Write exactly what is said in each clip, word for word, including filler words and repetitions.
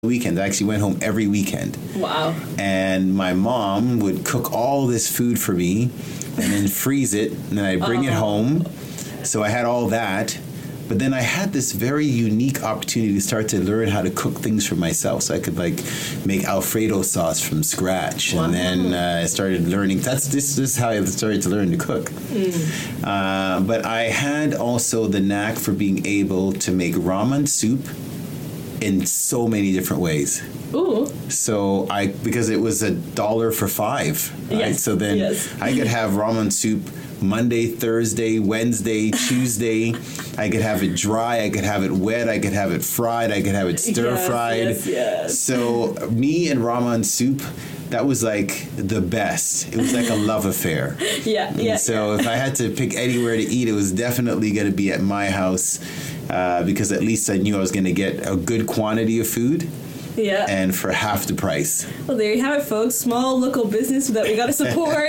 weekend. I actually went home every weekend. Wow. And my mom would cook all this food for me and then freeze it, and then I'd bring uh-huh. it home. So I had all that. But then I had this very unique opportunity to start to learn how to cook things for myself. So I could like make Alfredo sauce from scratch. Wow. And then uh, I started learning. That's this, this is how I started to learn to cook. Mm. Uh, but I had also the knack for being able to make ramen soup in so many different ways. Ooh. So I, because it was a dollar for five, right? Yes. So then yes. I could have ramen soup Monday, Thursday, Wednesday, Tuesday. I could have it dry, I could have it wet, I could have it fried, I could have it stir-fried. Yes, yes, yes. So me and ramen soup, that was like the best. It was like a love affair. Yeah, yeah. So if I had to pick anywhere to eat, it was definitely going to be at my house uh, because at least I knew I was going to get a good quantity of food. Yeah. And for half the price. Well, there you have it, folks. Small local business that we got to support.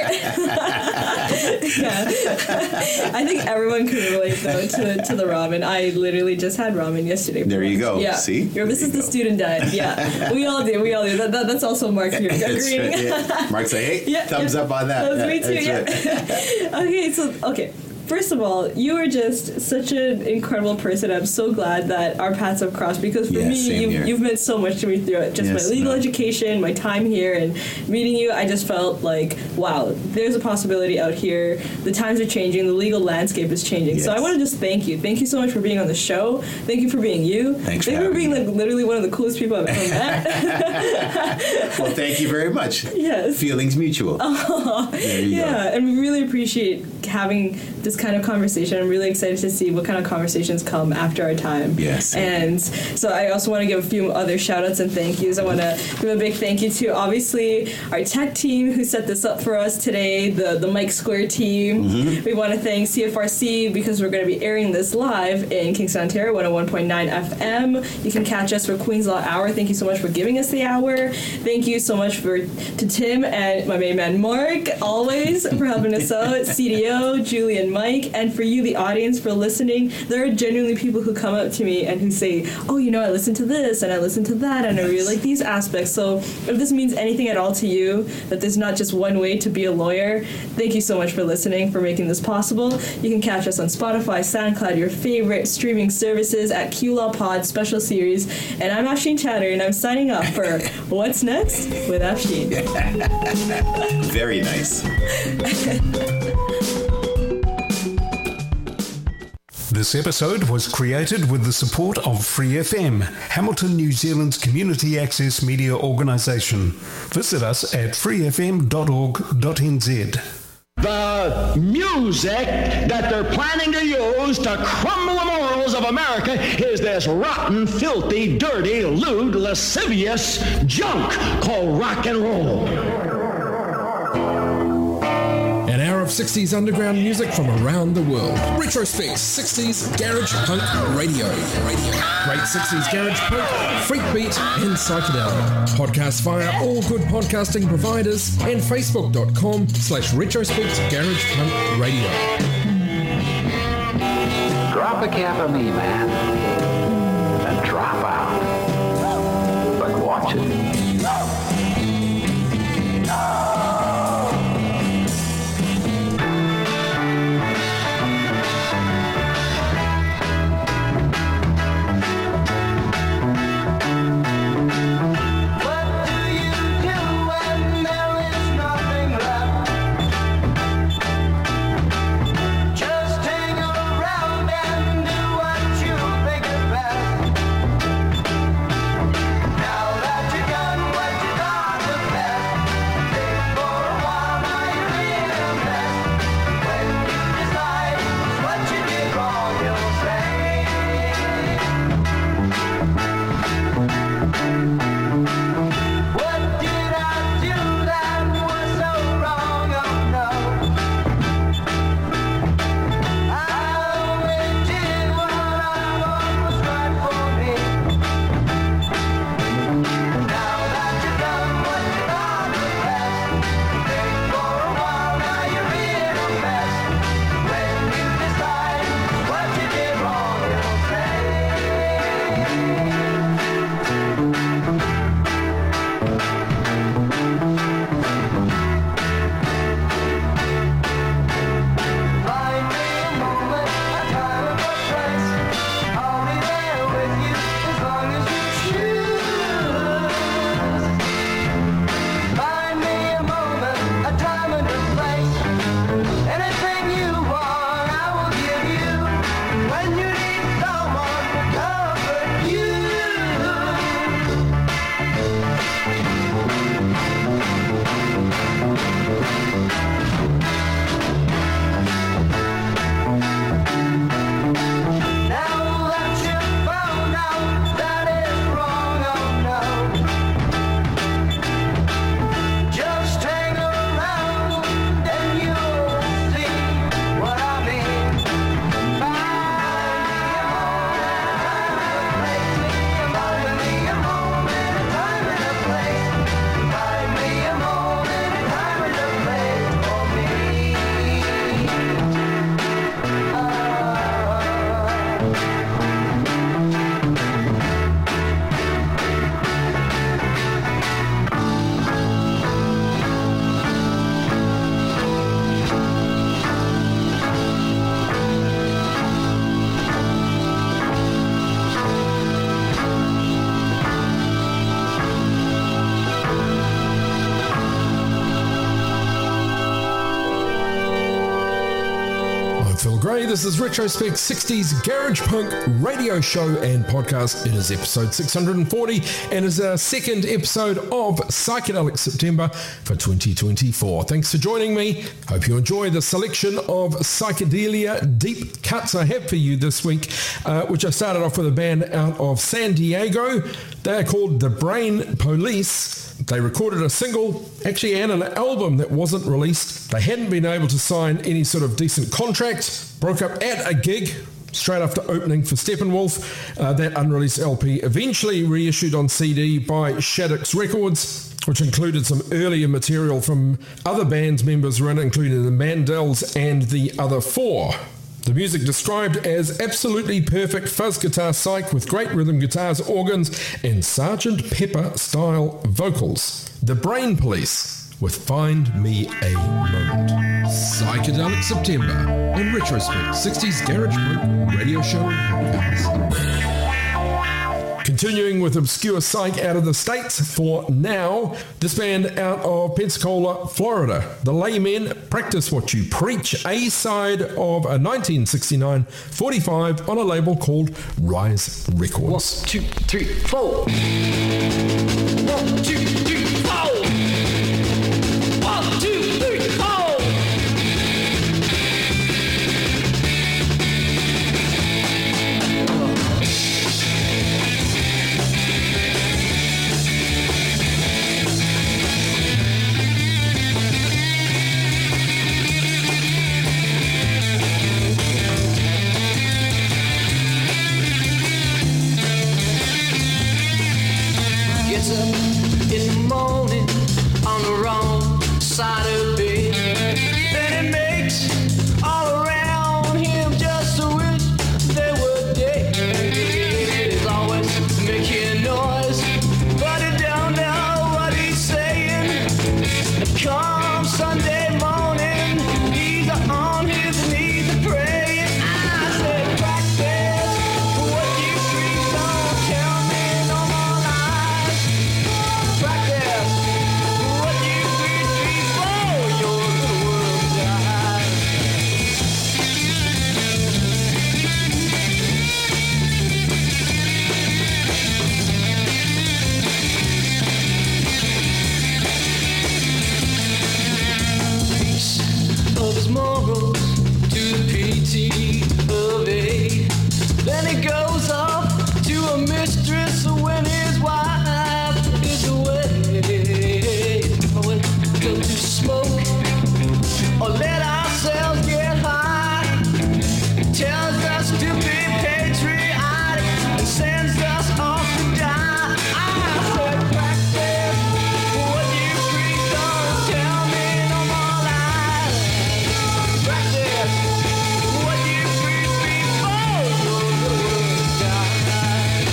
Yeah. I think everyone can relate, though, to, to the ramen. I literally just had ramen yesterday. There you go. Yeah. See? Your, this is the student diet. Yeah. We all do. We all do. That, that, that's also Mark here agreeing. Right, yeah. Mark's like, hey, yeah, thumbs yeah. up on that. That was yeah, me too, yeah. Right. Okay, so, okay. First of all, you are just such an incredible person. I'm so glad that our paths have crossed because for yeah, me, you, you've meant so much to me throughout just yes, my legal no. education, my time here, and meeting you. I just felt like, wow, there's a possibility out here. The times are changing. The legal landscape is changing. Yes. So I want to just thank you. Thank you so much for being on the show. Thank you for being you. Thanks thank for you for being me. like literally one of the coolest people I've ever met. Well, thank you very much. Yes. Feelings mutual. Oh, there you yeah, go. And we really appreciate having this kind of conversation. I'm really excited to see what kind of conversations come after our time. Yes. And so I also want to give a few other shout outs and thank yous. I want to give a big thank you to obviously our tech team who set this up for us today, the, the Mike Square team. Mm-hmm. We want to thank C F R C because we're going to be airing this live in Kingston, Ontario, one oh one point nine F M. You can catch us for Queen's Law Hour. Thank you so much for giving us the hour. Thank you so much for to Tim and my main man Mark, always, for helping us out. C D O, Julie and Mike, and for you, the audience, for listening. There are genuinely people who come up to me and who say, oh, you know, I listened to this and I listened to that and I really like these aspects. So if this means anything at all to you, that there's not just one way to be a lawyer, thank you so much for listening, for making this possible. You can catch us on Spotify, SoundCloud, your favorite streaming services at Q Law Pod Special Series. And I'm Afshin Chatter, and I'm signing off for What's Next with Afshin. Very nice. This episode was created with the support of Free F M, Hamilton, New Zealand's community access media organisation. Visit us at free f m dot org dot n z. The music that they're planning to use to crumble the morals of America is this rotten, filthy, dirty, lewd, lascivious junk called rock and roll. An hour of sixties underground music from around the world. Retrospect sixties Garage Punk Radio. Radio. Great sixties Garage Punk, Freak Beat, and Psychedelic. Podcast via all good podcasting providers and facebook.com slash retrospect Garage Punk Radio. Drop a cap on me, man, and drop out. But watch it. Ray. This is Retrospect sixties Garage Punk radio show and podcast. It is episode six hundred forty and is our second episode of Psychedelic September for twenty twenty-four. Thanks for joining me. Hope you enjoy the selection of psychedelia deep cuts I have for you this week, uh, which I started off with a band out of San Diego. They are called The Brain Police. They recorded a single, actually, and an album that wasn't released. They hadn't been able to sign any sort of decent contract, broke up at a gig straight after opening for Steppenwolf. Uh, that unreleased L P eventually reissued on C D by Shaddix Records, which included some earlier material from other bands members were in, including the Mandels and the Other Four. The music described as absolutely perfect fuzz guitar psych with great rhythm guitars, organs, and Sergeant Pepper-style vocals. The Brain Police with Find Me a Moment. Psychedelic September in Retrospect sixties Garage Punk radio show and podcast. Continuing with obscure psych out of the States for now, this band out of Pensacola, Florida. The Laymen, Practice What You Preach, A-side of a nineteen sixty-nine forty-five on a label called Rise Records. One, two, three, four. One, two, three, four. One, two, three, four. In the morning on the wrong side of bed, and it makes all around him just a wish they were dead. He's always making noise, but he don't know what he's saying. Come Sunday morning, he's on his knees and praying. I said, practice what you preach, don't tell me no more lies. Practice what you preach before your little world dies. Piece of his morals to the P T of A. Then he goes off to a mistress when his wife is away. We'll go to smoke or let ourselves get high. Tells us to be patriotic and sends us off to die. I said, practice what you preach, don't tell me no more lies. Practice what you preach before your world dies.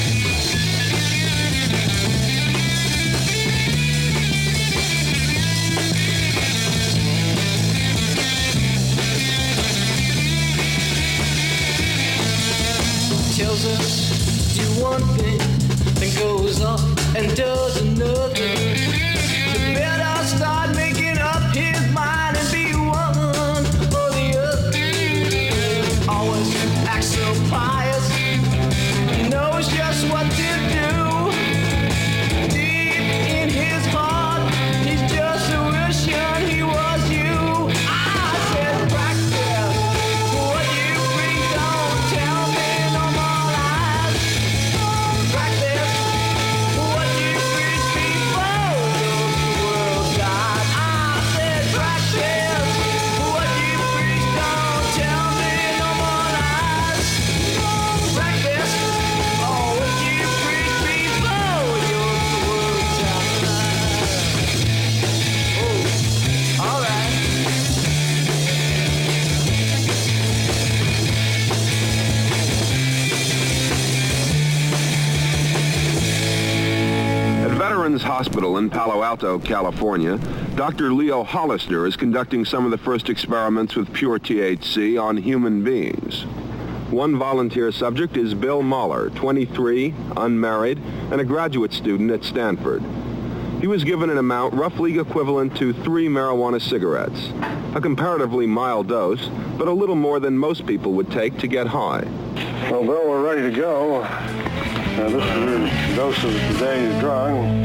Tells us do one thing, then goes off and does another. You better start making up his mind and be one or the other. Always acts so pious, knows just what to do. Deep in his heart, he's just wishing he was you. I said, practice what you preach, don't tell me no more lies. Practice what you preach before your world dies. I said, practice what you preach, don't tell me no more lies. Practice all what you preach before your world dies. Oh, all right. At Veterans Hospital in Palo Alto, California, Doctor Leo Hollister is conducting some of the first experiments with pure T H C on human beings. One volunteer subject is Bill Mahler, twenty-three, unmarried, and a graduate student at Stanford. He was given an amount roughly equivalent to three marijuana cigarettes, a comparatively mild dose, but a little more than most people would take to get high. Well, Bill, we're ready to go. Uh, this is your dose of today's drug.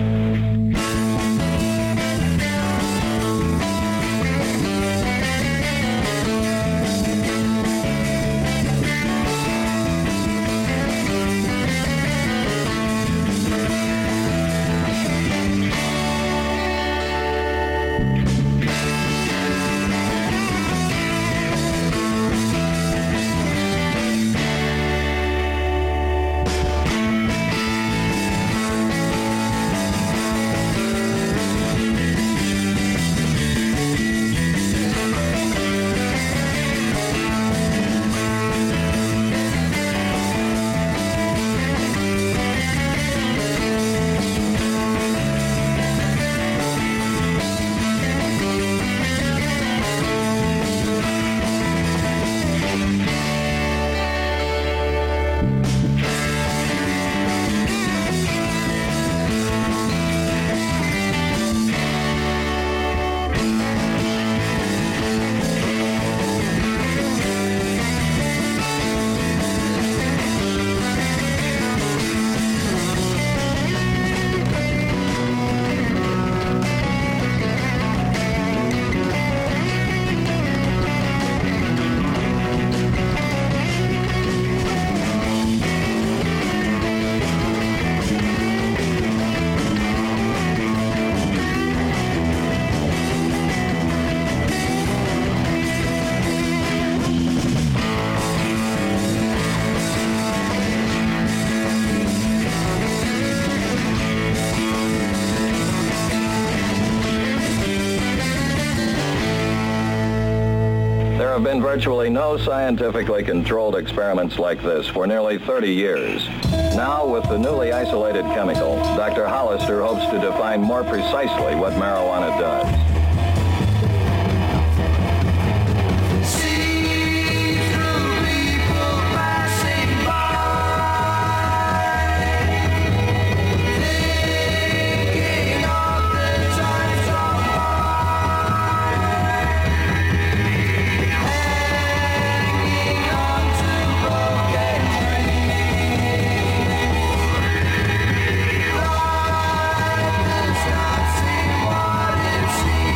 There have been virtually no scientifically controlled experiments like this for nearly thirty years. Now, with the newly isolated chemical, Doctor Hollister hopes to define more precisely what marijuana does. See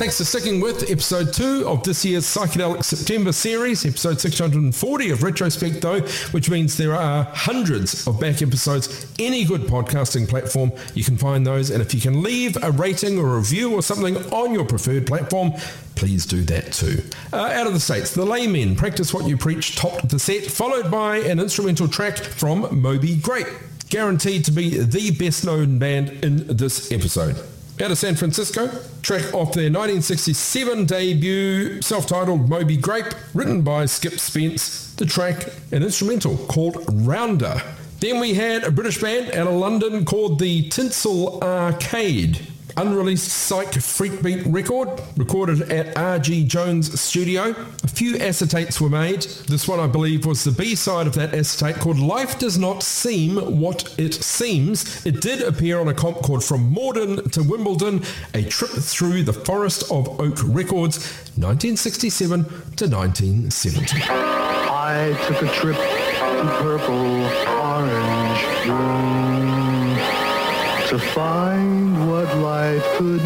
Thanks for sticking with episode two of this year's Psychedelic September series, episode six hundred forty of Retrospect though, which means there are hundreds of back episodes. Any good podcasting platform, you can find those, and if you can leave a rating or a review or something on your preferred platform, please do that too. Uh, out of the States, The Laymen, Practice What You Preach topped the set, followed by an instrumental track from Moby Grape, guaranteed to be the best known band in this episode. Out of San Francisco, track off their nineteen sixty-seven debut, self-titled Moby Grape, written by Skip Spence, the track, an instrumental called Rounder. Then we had a British band out of London called the Tinsel Arcade. Unreleased psych freakbeat record, recorded at R G Jones Studio. A few acetates were made. This one, I believe, was the B-side of that acetate called Life Does Not Seem What It Seems. It did appear on a comp called From Morden to Wimbledon, a trip through the Forest of Oak Records, nineteen sixty-seven to nineteen seventy. I took a trip to purple, orange, green, to find what life could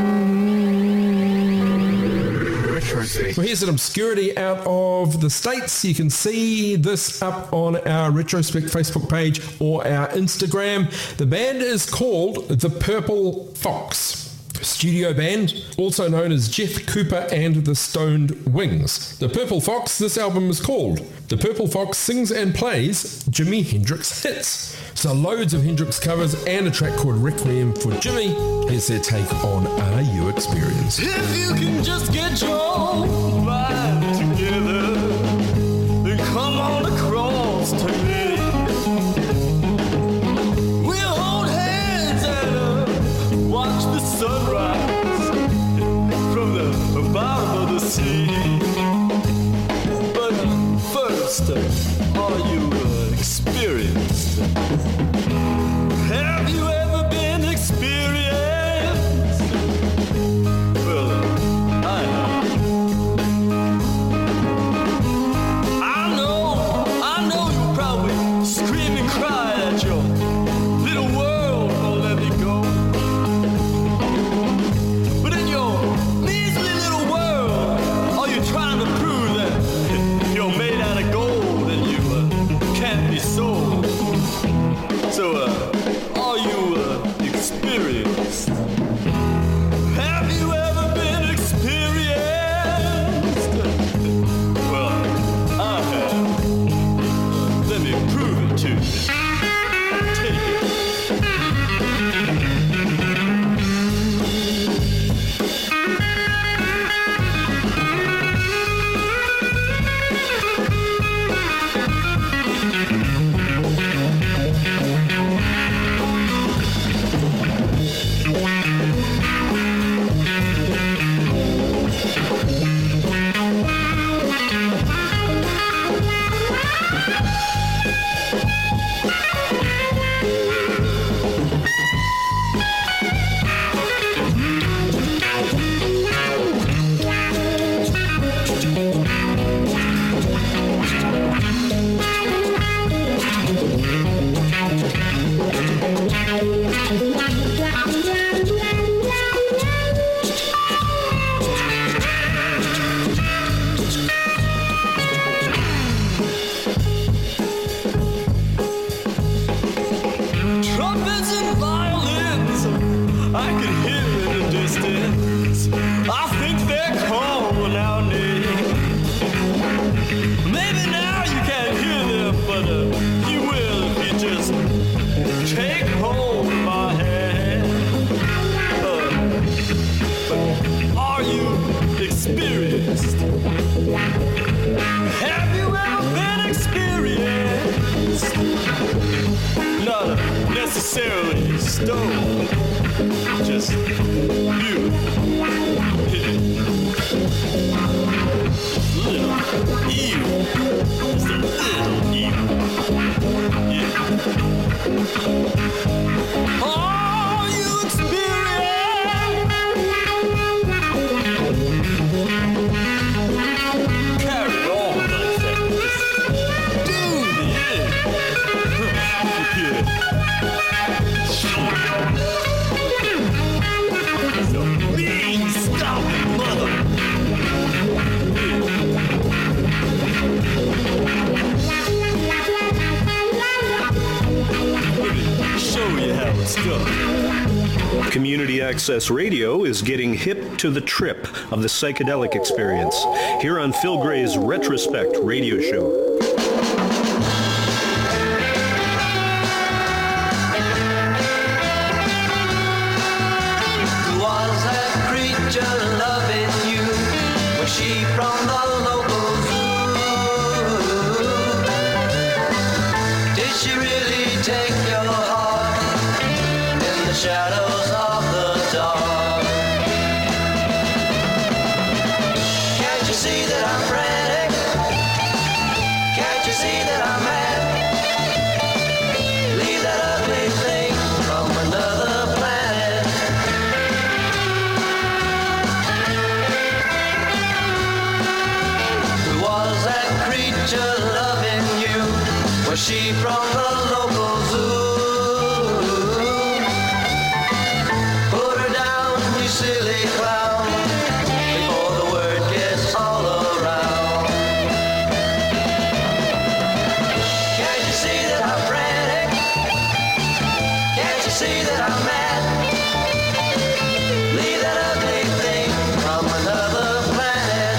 mean. Well, here's an obscurity out of the States. You can see this up on our Retrospect Facebook page or our Instagram. The band is called The Purple Fox. Studio band, also known as Jeff Cooper and the Stoned Wings. The Purple Fox, this album is called The Purple Fox Sings and Plays Jimi Hendrix Hits. So loads of Hendrix covers and a track called Requiem for Jimmy. Here's their take on Are You Experienced? If you can just get your mind together, then come on across to me. We'll hold hands and uh, watch the sunrise from the bottom of the sea. But first, uh, are you uh, experienced? Have you ever been experienced? Well, I have. I know, I know you probably scream and cry that your little world won't let me go. But in your measly little world, are you trying to prove that you're made out of gold and you uh, can't be sold? So, uh, are you uh, experienced? Have you ever been experienced? Well, I have. Let me prove it to you. Take it. Trumpets and violins, I can hear in the distance. I think they're calling our name. Maybe now you can't hear them, but uh, you will if you just take hold of my hand. Uh, but are you experienced? Have you ever been experienced? Not necessarily stoned, just you. Little you. Just a little you. Yeah. Are you experienced? Carry on like that. Just do it. Yeah. Community Access Radio is getting hip to the trip of the psychedelic experience here on Phil Gray's Retrospect radio show. She from the local zoo. Did she really take your heart in the shadows of the dark? Can't you see that I'm frantic? Can't you see that I'm mad? Leave that ugly thing from another planet. Loving you, was she from the local zoo? Put her down, you silly clown, before the word gets all around. Can't you see that I'm frantic? Can't you see that I'm mad? Leave that ugly thing from another planet.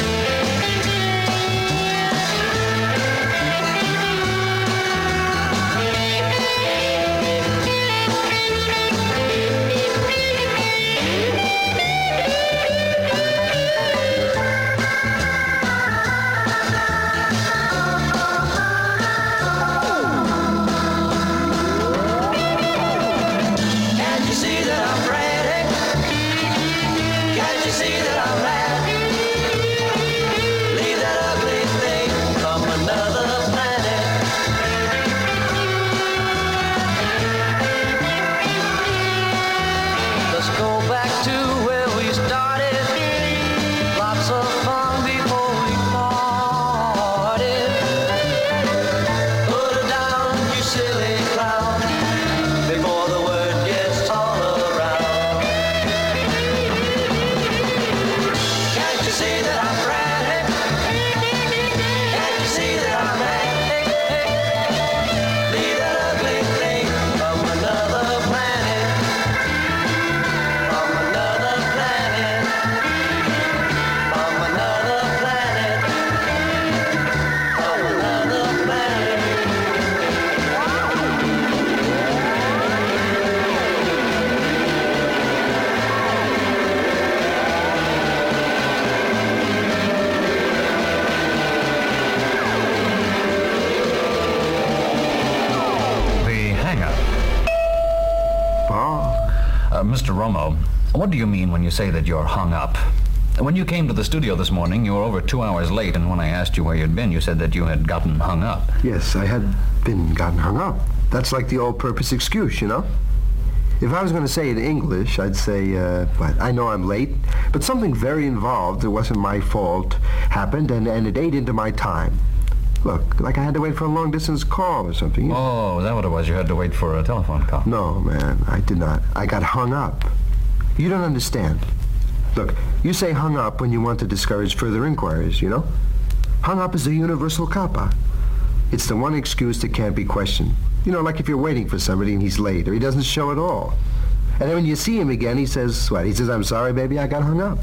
Mister Romo, what do you mean when you say that you're hung up? When you came to the studio this morning, you were over two hours late, and when I asked you where you'd been, you said that you had gotten hung up. Yes, I had been gotten hung up. That's like the all-purpose excuse, you know? If I was going to say it in English, I'd say, uh, but I know I'm late, but something very involved that wasn't my fault happened, and, and it ate into my time. Look, like I had to wait for a long-distance call or something. Oh, is that what it was? You had to wait for a telephone call? No, man, I did not. I got hung up. You don't understand. Look, you say hung up when you want to discourage further inquiries, you know? Hung up is a universal kappa. It's the one excuse that can't be questioned. You know, like if you're waiting for somebody and he's late, or he doesn't show at all. And then when you see him again, he says, what? He says, I'm sorry, baby, I got hung up.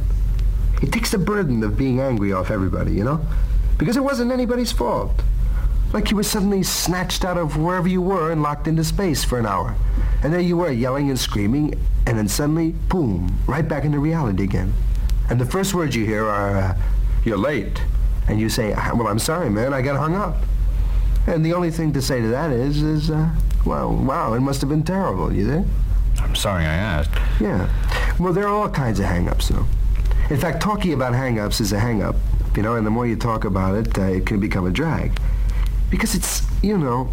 It takes the burden of being angry off everybody, you know? Because it wasn't anybody's fault. Like you were suddenly snatched out of wherever you were and locked into space for an hour. And there you were, yelling and screaming, and then suddenly, boom, right back into reality again. And the first words you hear are, uh, you're late. And you say, well, I'm sorry, man, I got hung up. And the only thing to say to that is, is, uh, well, wow, it must have been terrible, you think? I'm sorry I asked. Yeah. Well, there are all kinds of hang-ups, you know. In fact, talking about hang-ups is a hang-up, you know, and the more you talk about it, uh, it can become a drag. Because it's, you know,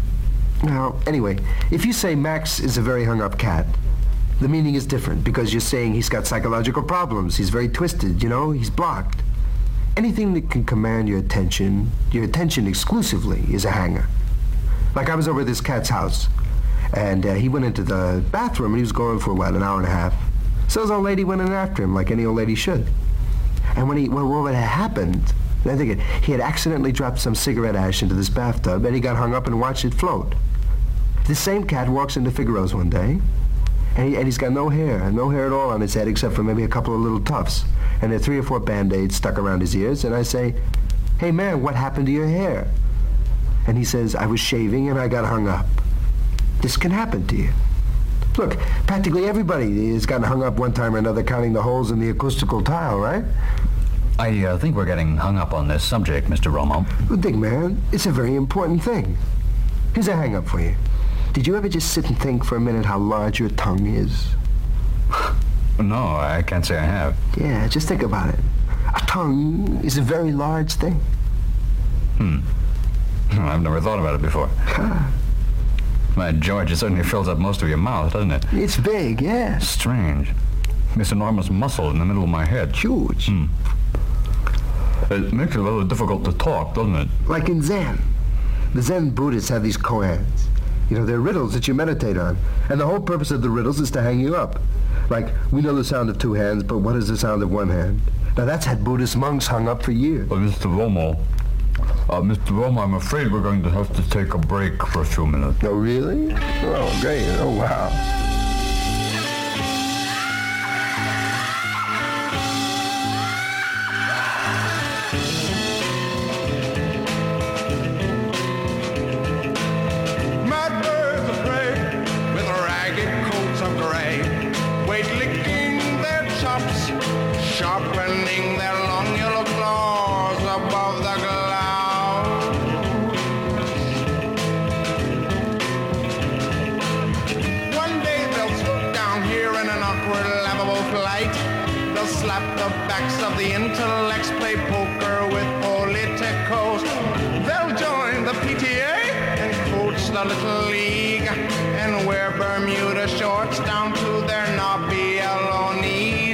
well, anyway, if you say Max is a very hung-up cat, the meaning is different because you're saying he's got psychological problems, he's very twisted, you know, he's blocked. Anything that can command your attention, your attention exclusively, is a hanger. Like I was over at this cat's house, and uh, he went into the bathroom, and he was gone for, what, an hour and a half. So his old lady went in after him, like any old lady should. And when he, well, what had happened, I think it, he had accidentally dropped some cigarette ash into this bathtub, and he got hung up and watched it float. The same cat walks into Figaro's one day, And, he, and he's got no hair, no hair at all on his head except for maybe a couple of little tufts. And there are three or four Band-Aids stuck around his ears. And I say, hey, man, what happened to your hair? And he says, I was shaving and I got hung up. This can happen to you. Look, practically everybody has gotten hung up one time or another counting the holes in the acoustical tile, right? I uh, think we're getting hung up on this subject, Mister Romo. Well, Dick, man, it's a very important thing. Here's a hang-up for you. Did you ever just sit and think for a minute how large your tongue is? No, I can't say I have. Yeah, just think about it. A tongue is a very large thing. Hmm. I've never thought about it before. My George, it certainly fills up most of your mouth, doesn't it? It's big, yeah. Strange. This enormous muscle in the middle of my head. Huge. Hmm. It makes it a little difficult to talk, doesn't it? Like in Zen. The Zen Buddhists have these koans. You know, they're riddles that you meditate on. And the whole purpose of the riddles is to hang you up. Like, we know the sound of two hands, but what is the sound of one hand? Now, that's had Buddhist monks hung up for years. Well, Mister Romo, uh, Mister Romo, I'm afraid we're going to have to take a break for a few minutes. Oh, really? Oh, great. Oh, wow. Sharpening their long yellow claws above the clouds. One day they'll swoop down here in an awkward, laughable flight. They'll slap the backs of the intellects, play poker with politicos. They'll join the P T A and coach the little league and wear Bermuda shorts down to their knobby yellow knees.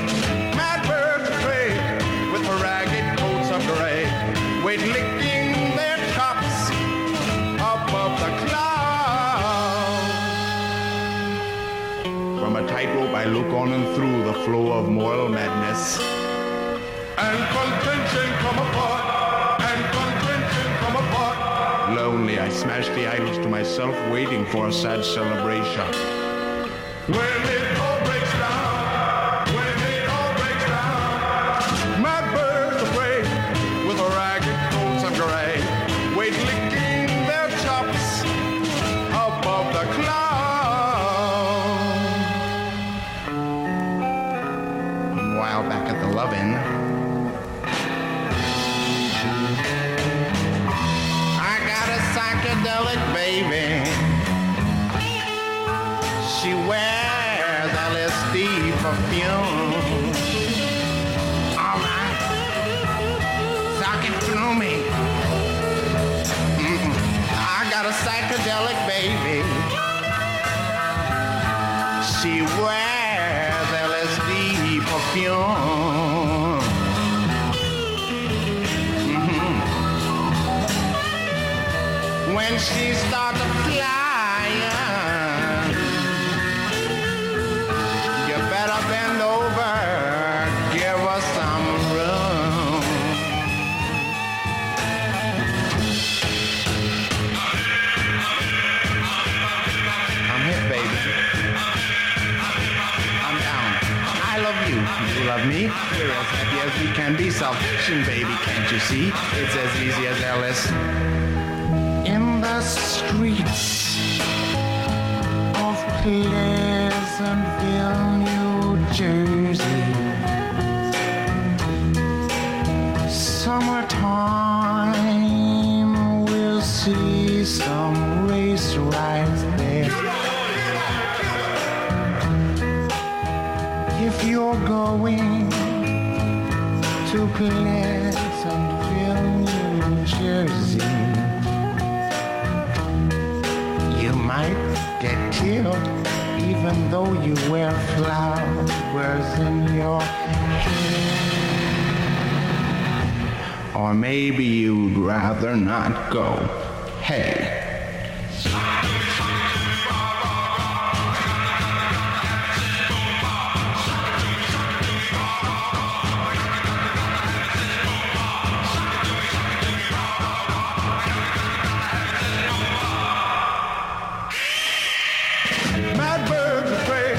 Wait, licking their tops above the clouds. From a tightrope I look on and through the flow of moral madness. And contention come apart, and contention come apart. Lonely, I smash the idols to myself, waiting for a sad celebration. When it all breaks down, when it all breaks down, mad birds of prey with a ragged coats of gray, wait licking their chops above the clouds. While back at the Love-In, I got a psychedelic baby. She wears L S D perfume. All right, talking through me. Mm-mm. I got a psychedelic baby. She wears L S D perfume. Mm-hmm. When she starts to fly, better bend over, give us some room. I'm hit, baby. I'm down. I love you. You love me. We're as happy as we can be. Salvation, baby, can't you see? It's as easy as Ellis. In the streets of Pleasantville, New Jersey, summertime, we'll see some race rides there. If you're going to Pleasantville, New Jersey, you might get killed even though you wear flowers in your hair. Or maybe you'd rather not go. Hey. Mad birds of prey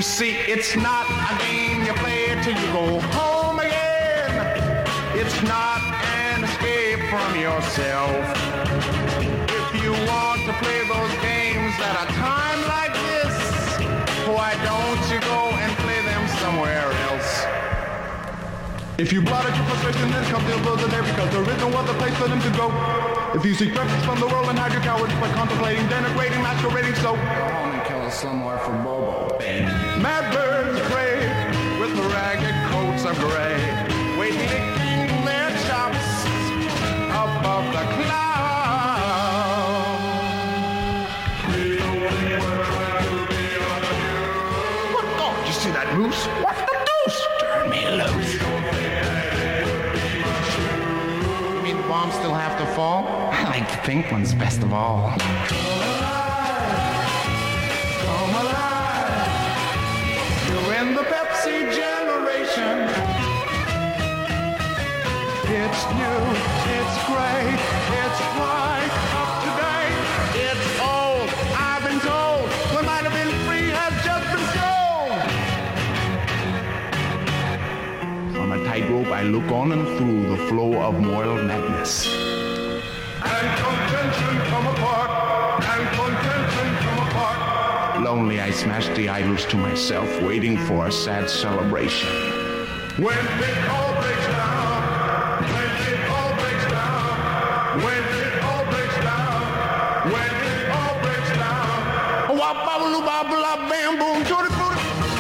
see, it's not a game you play till you go home again. It's not an escape from yourself. If you want to play those games at a time like this, why don't you go and play them somewhere else? If you blot out your frustration, then come to blows there because there is no other place for them to go. If you seek refuge from the world and hide your cowardice by contemplating, denigrating, masquerading, so go home and kill us somewhere for Bobo, baby. Mad birds pray with ragged coats of gray, waiting to king their chops above the clouds. What? Oh, you see that moose? What's the deuce? Turn me loose. Bombs still have to fall? I like the pink ones best of all. Come alive. You're in the Pepsi generation. It's new, it's great, it's right up to date. It's old, I've been told. What might have been free has just been sold. From a tightrope I look on and through the flow of moral madness. And contention come apart, and contention come apart. Lonely I smash the idols to myself, waiting for a sad celebration. When it all breaks down, when it all breaks down, when it all breaks down, when it all breaks down. Oh, wop, bobble, bobble, bam, boom, to the booty.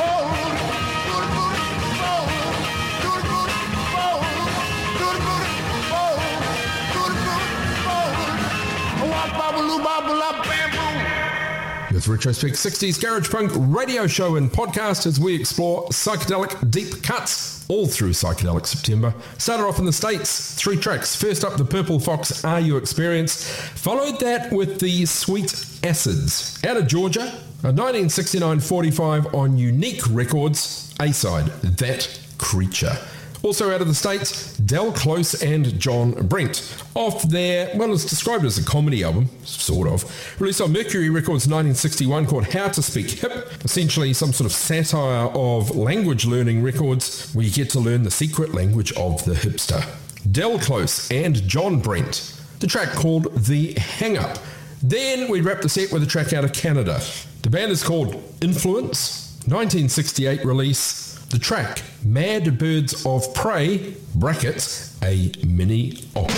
With Retrospect sixties Garage Punk radio show and podcast as we explore psychedelic deep cuts all through Psychedelic September. Started off in the States, three tracks. First up, the Purple Fox Are You Experience. Followed that with the Sweet Acids. Out of Georgia, a nineteen sixty-nine forty-five on Unique Records, A-side, That Creature. Also out of the States, Del Close and John Brent. Off their, well, it's described as a comedy album, sort of. Released on Mercury Records nineteen sixty-one called How to Speak Hip. Essentially some sort of satire of language learning records where you get to learn the secret language of the hipster. Del Close and John Brent. The track called The Hang Up. Then we wrap the set with a track out of Canada. The band is called Influence. nineteen sixty-eight release. The track, Mad Birds of Prey, brackets, a mini opera.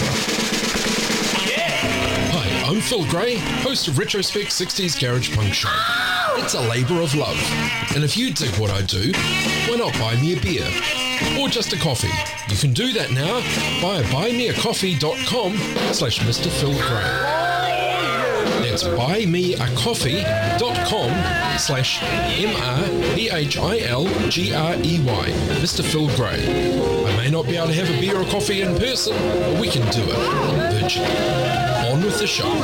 Hi, I'm Phil Gray, host of Retrospect sixties Garage Punk Show. It's a labour of love, and if you dig what I do, why not buy me a beer? Or just a coffee. You can do that now via buymeacoffee.com slash Mr. Phil Gray. That's buymeacoffee.com slash M-R-B-H-I-L-G-R-E-Y. Mister Phil Gray. I may not be able to have a beer or coffee in person, but we can do it virtually. On with the show.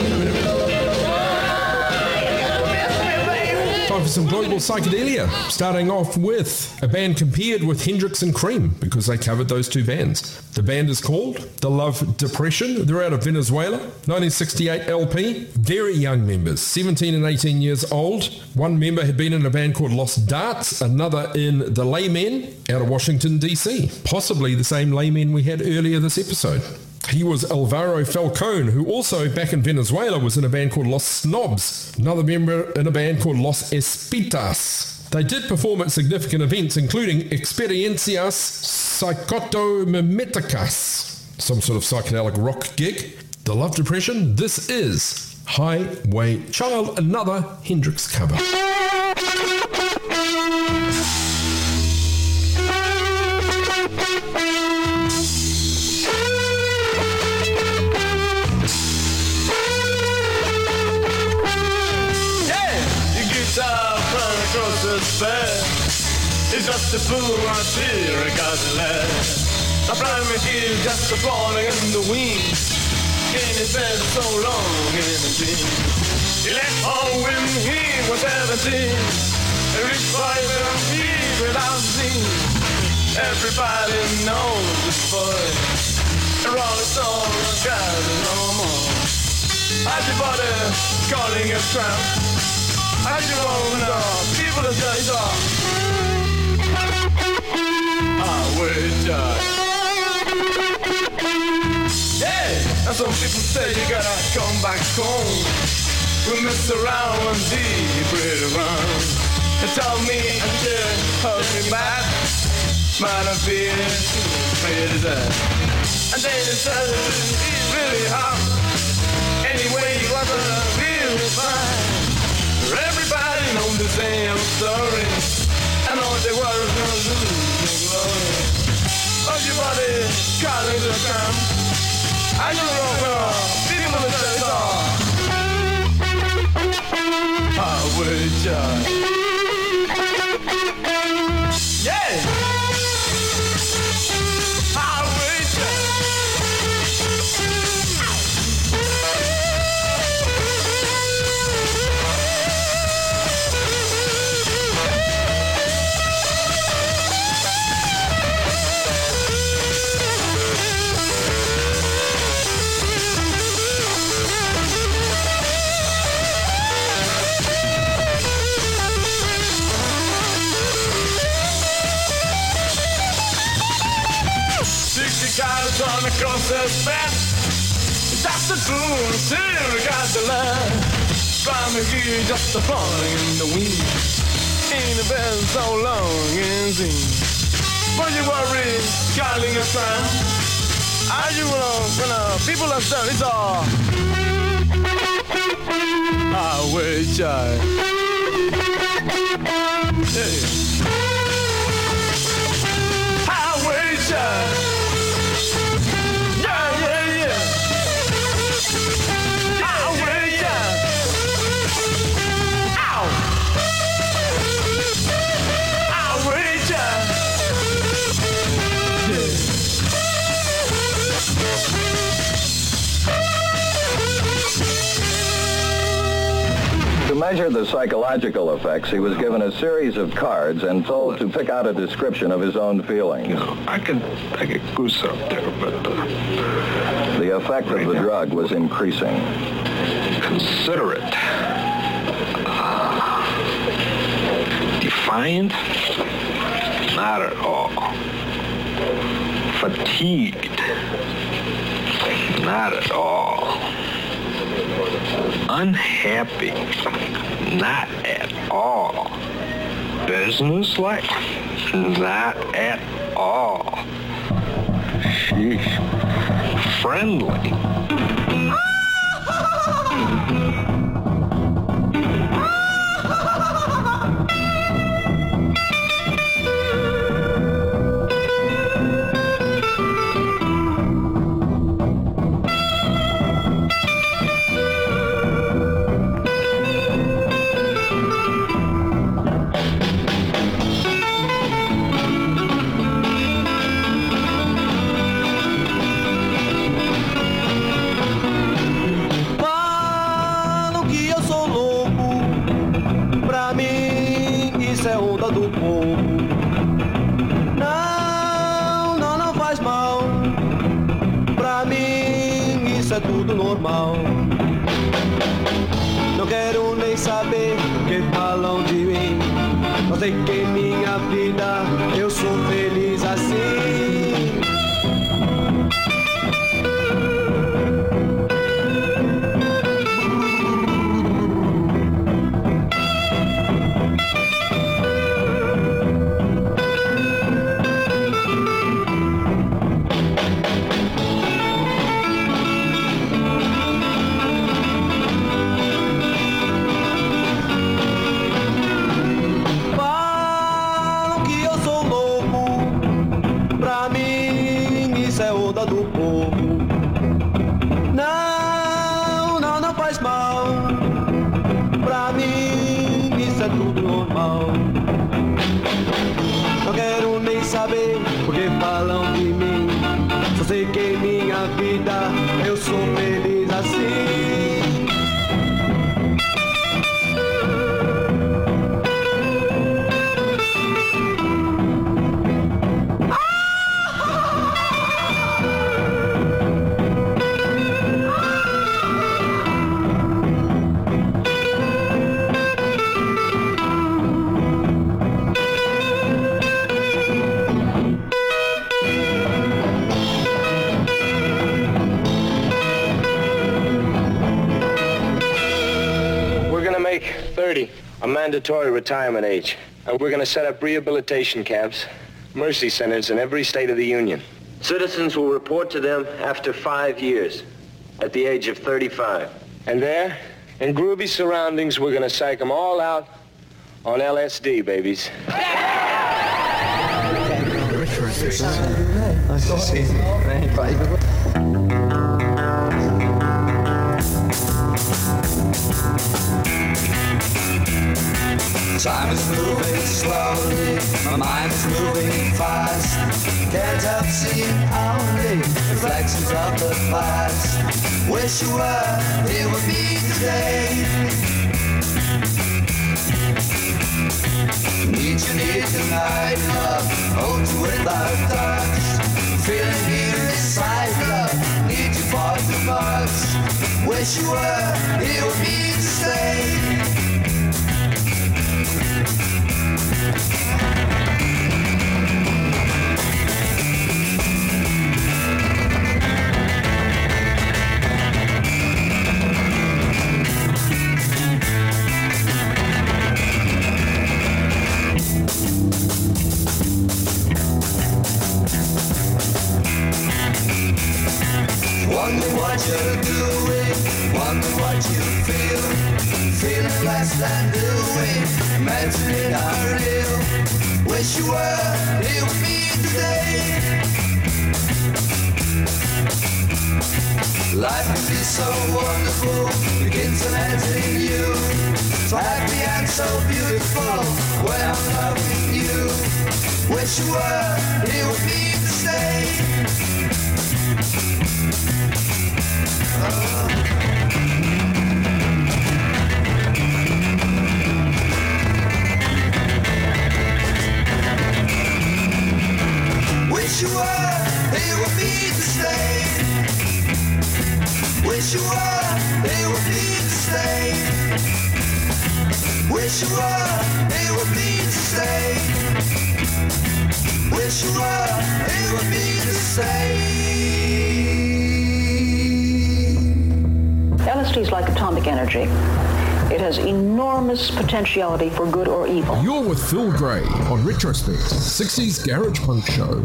Time for some global psychedelia. Starting off with a band compared with Hendrix and Cream because they covered those two bands. The band is called The Love Depression. They're out of Venezuela. nineteen sixty-eight L P. Very young members, seventeen and eighteen years old. One member had been in a band called Lost Darts, another in The Laymen out of Washington, D C. Possibly the same Laymen we had earlier this episode. He was Alvaro Falcone, who also back in Venezuela was in a band called Los Snobs, another member in a band called Los Espitas. They did perform at significant events, including Experiencias Psychotomimeticas, some sort of psychedelic rock gig. The Love Depression, this is Highway Child, another Hendrix cover. It's just a fool on fear regarding lad. A blind machine just a falling in the wind. Can't spend so long in the dream. He left home when he was seventeen. He reached five and he without seeing. Everybody knows this boy. A rolling stone got no more. Everybody calling a tramp. I just want the people to say so. I wish I. Yeah, and some people say you gotta come back home. We mess around and deep around. They tell me I should hold me back. Man, I feel pretty sad. And then it says it's really hot. Anyway, you want to feel fine. Everybody knows the same story. I know they were gonna lose glory. But your body calling the camp. I don't know, people will say it's all. I wish I. Yeah! I wish I. On across the span, that's the tune, still got the line. Trying to hear just the falling in the wind. Ain't been so long and seen. But you worry, calling a friend. Are you gonna, people are done, it's all. I wish I. Hey. I wish I. To measure the psychological effects, he was given a series of cards and told to pick out a description of his own feelings. You know, I could, I could goose up there, but... Uh, the effect right of the now. drug was increasing. Considerate. Uh, defiant? Not at all. Fatigued? Not at all. Unhappy? Not at all. Businesslike? Not at all. Sheesh. Friendly? Tudo normal. Não quero nem saber o que falam de mim. Só sei que em minha vida eu sou feliz assim. Do povo. Não, não, não faz mal. Pra mim isso é tudo normal. Não quero nem saber o que falam de mim. Só sei que em minha vida eu sou feliz assim. thirty, a mandatory retirement age. And we're going to set up rehabilitation camps, mercy centers in every state of the Union. Citizens will report to them after five years, at the age of thirty-five. And there, in groovy surroundings, we're going to psych them all out on L S D, babies. Time is moving slowly, my mind is moving fast. Can't help seeing only reflections of the past. Wish you were here with me today. Need you near tonight, love, hold you without touch. Feeling here inside, love, need you for the much. Wish you were here with me to stay. Wonder what you're doing, wonder what you feel. Feeling less than doing, imagining how real. Wish you were here with me today. Life can be so wonderful, begins and ends in you. So happy and so beautiful, when I'm loving you. Wish you were here with me to stay. Wish you were here with me to stay. Wish you were here with me to stay. Wish you were here with me to stay. Wish you were here with me to stay. L S D is like atomic energy. It has enormous potentiality for good or evil. You're with Phil Gray on Retrospect, sixties Garage Punk Show.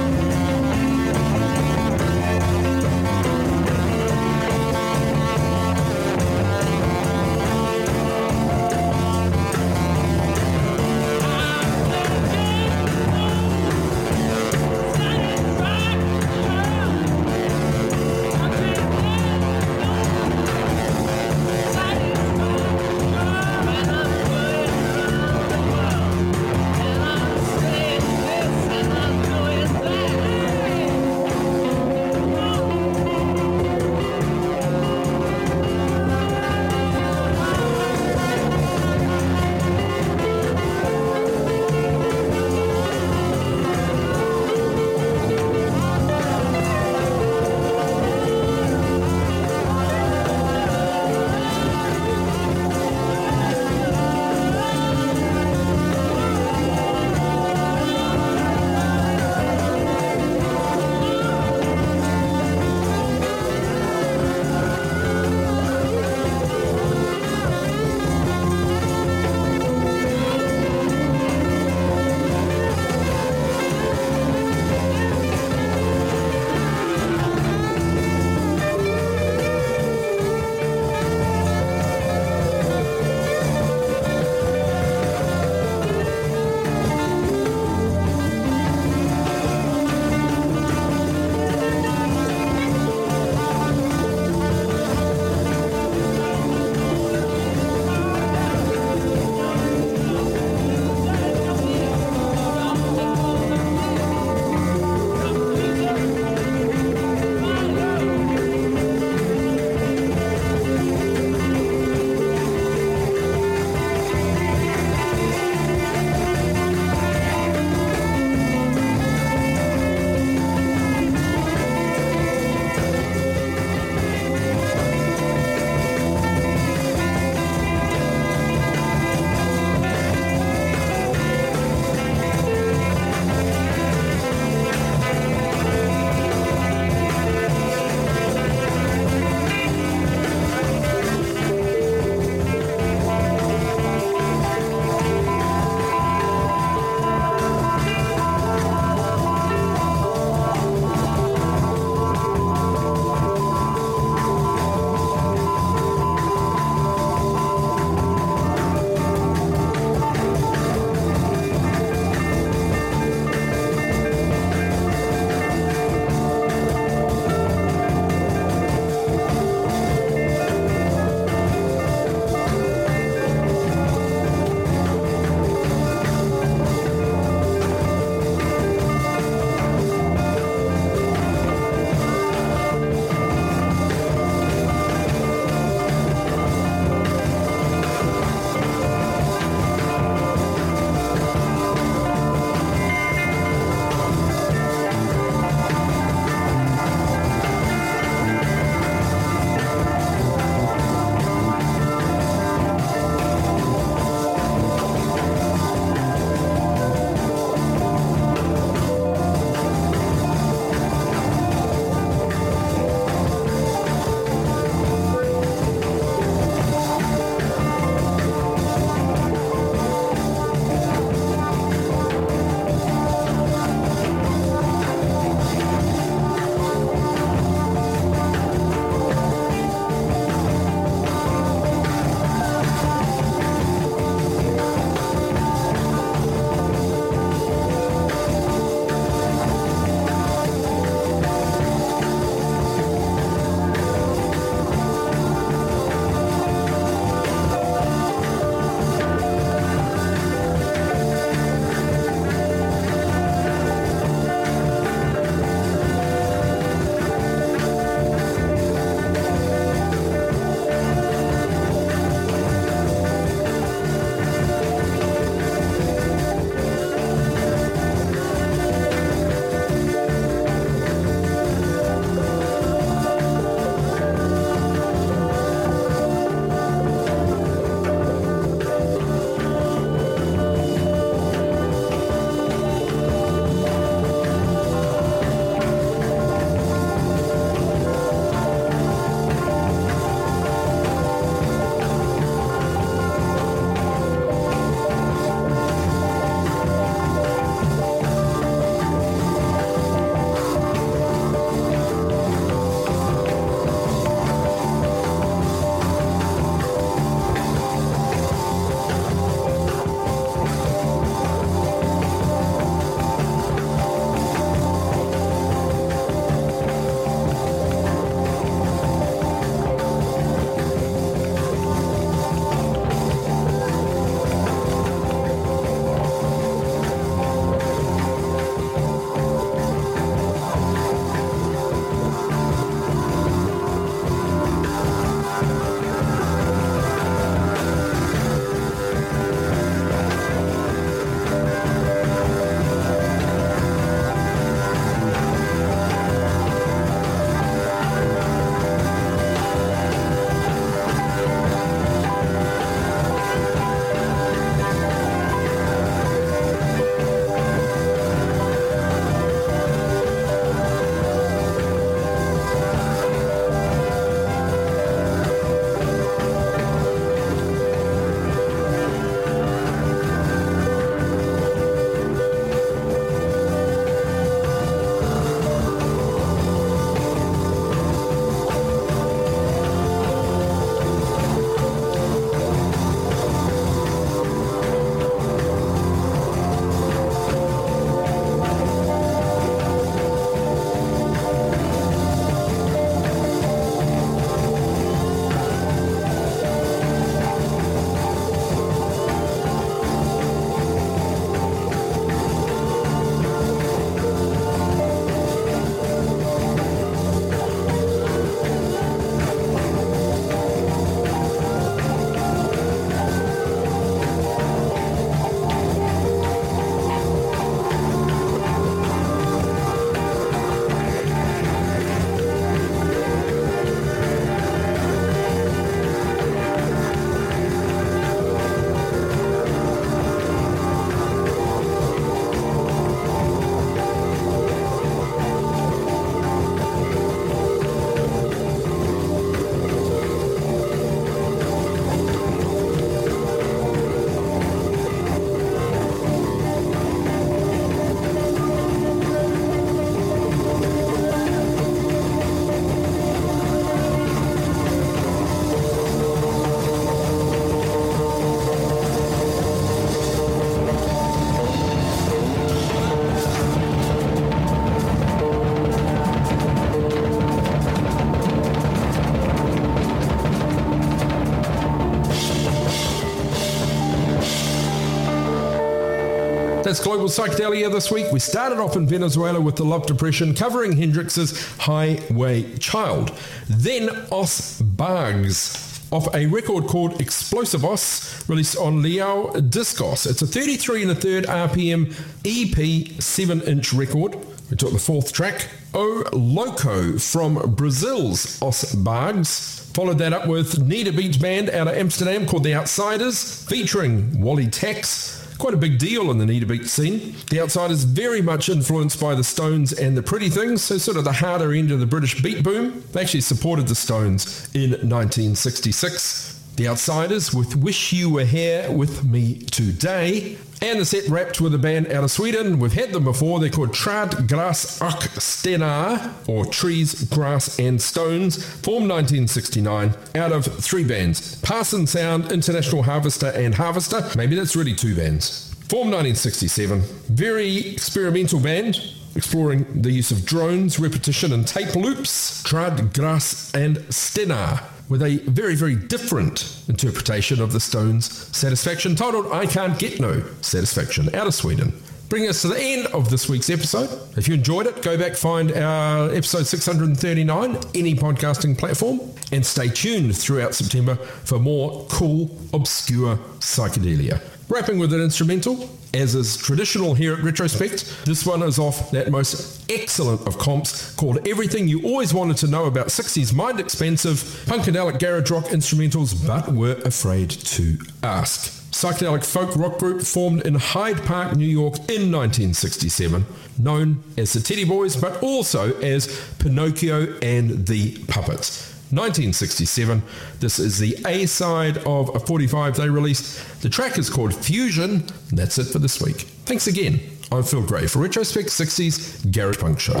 That's Global Psychedelia this week. We started off in Venezuela with the Love Depression, covering Hendrix's Highway Child. Then Os Bargs, off a record called Explosivos, released on Leao Discos. It's a thirty-three and a third R P M E P seven inch record. We took the fourth track, O Loco, from Brazil's Os Bargs. Followed that up with Nita Beat Band out of Amsterdam called The Outsiders, featuring Wally Tax. Quite a big deal in the Nita Beat scene. The Outsiders very much influenced by the Stones and the Pretty Things, so sort of the harder end of the British beat boom. They actually supported the Stones in nineteen sixty-six. The Outsiders with Wish You Were Here With Me Today. And the set wrapped with a band out of Sweden. We've had them before. They're called Trad, Gras och Stenar, or Trees, Grass and Stones, formed nineteen sixty-nine out of three bands. Parson Sound, International Harvester and Harvester. Maybe that's really two bands. Formed nineteen sixty-seven. Very experimental band, exploring the use of drones, repetition and tape loops. Trad, Gras and Stenar, with a very, very different interpretation of the Stones' Satisfaction, titled I Can't Get No Satisfaction, out of Sweden. Bringing us to the end of this week's episode. If you enjoyed it, go back, find our episode six hundred thirty-nine, any podcasting platform, and stay tuned throughout September for more cool, obscure psychedelia. Wrapping with an instrumental, as is traditional here at Retrospect. This one is off that most excellent of comps called Everything You Always Wanted to Know About sixties Mind Expensive Punkadelic Garage Rock Instrumentals But Were Afraid to Ask. Psychedelic folk rock group formed in Hyde Park, New York in nineteen sixty-seven, known as the Teddy Boys but also as Pinocchio and the Puppets. nineteen sixty-seven. This is the A-side of a forty-five they released. The track is called Fusion. And that's it for this week. Thanks again. I'm Phil Gray for Retrospect sixties Garage Punk Show.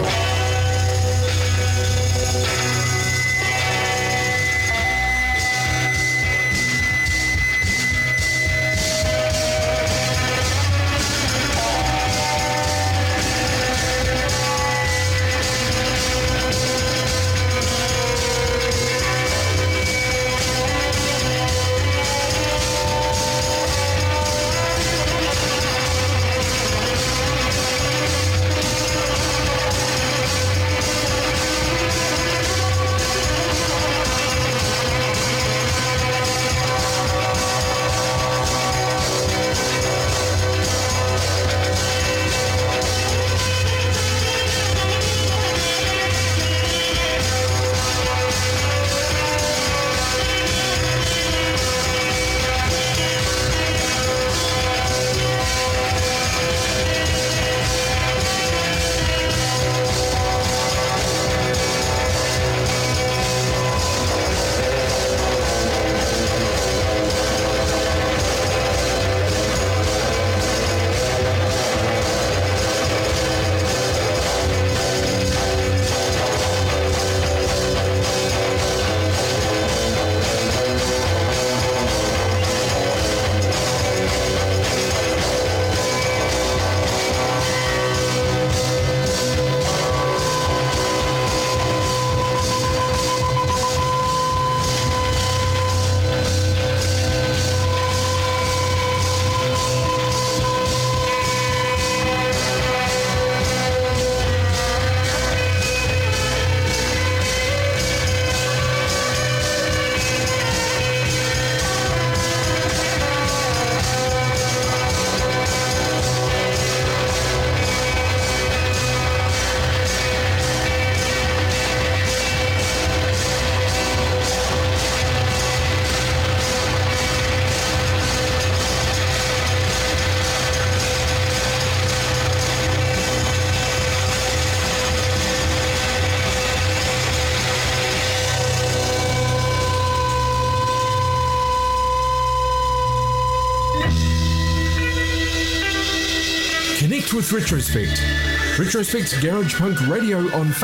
Connect with Retrospect. Retrospect's Garage Punk Radio on